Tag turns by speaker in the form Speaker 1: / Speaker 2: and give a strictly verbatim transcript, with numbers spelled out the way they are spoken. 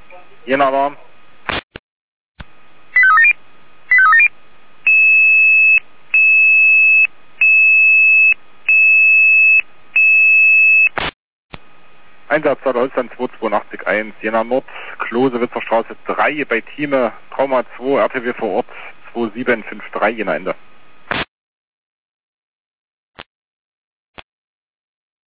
Speaker 1: Jena Alarm. Einsatz Holstein zwei zwei acht eins, Jena Nord, Klosewitzer Straße drei bei Thieme, Trauma zwei, R T W vor Ort zwei sieben fünf drei, Jena Ende.